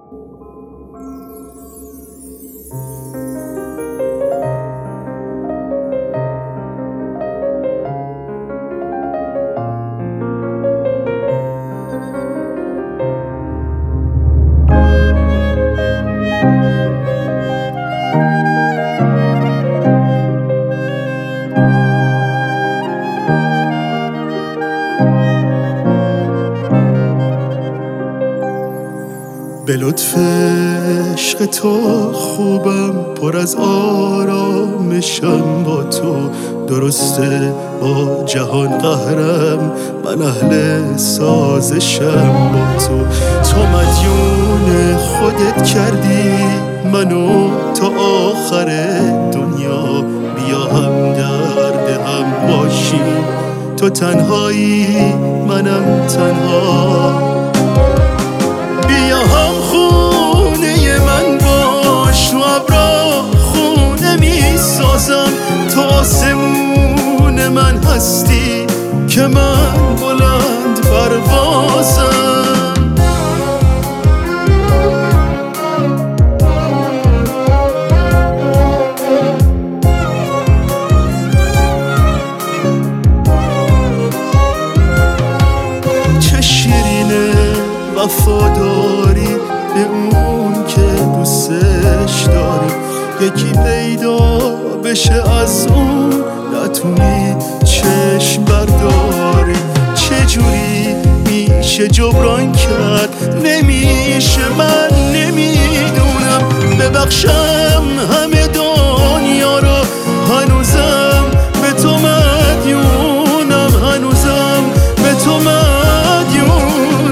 به لطف عشق تو خوبم، پر از آرامشم با تو. درسته با جهان قهرم، من اهل سازشم با تو. تو مدیون خودت کردی منو تا آخر دنیا، بیا هم درد هم باشیم، تو تنهایی منم تنها. بیا هم خونه من باش، تو ابرا خونه می سازم، تو آسمون من هستی که من بلند پروازم. چه شیرینه وفاداری به اون که دوستش داری، یکی پیدا بشه از اون نتونی چشم برداری. چجوری میشه جبران کرد؟ نمیشه، من نمیدونم. ببخشم همه دنیا رو، هنوزم به تو مدیونم، هنوزم به تو مدیونم.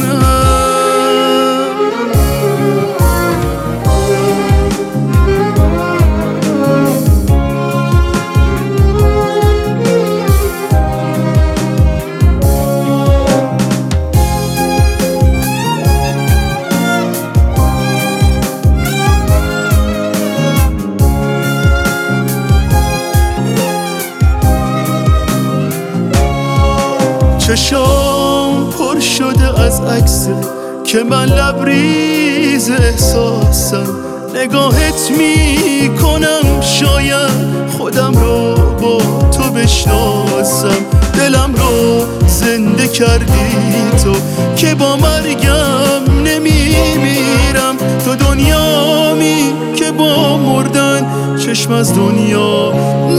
چشام پر شده از عکس که من لبریز احساسم. نگاهت میکنم شاید خودم رو با تو بشناسم. دلم رو زنده کردی تو که با مرگم نمیمیرم. تو دنیامی که با مردن چشم از دنیا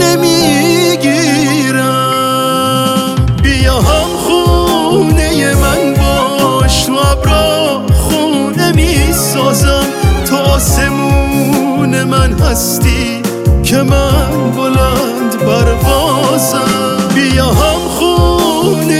نمیگیرم. بیا هم خونه من باش، تو ابرا خونه می سازم، تو آسمون من هستی که من بلند پروازم. بیا هم خونه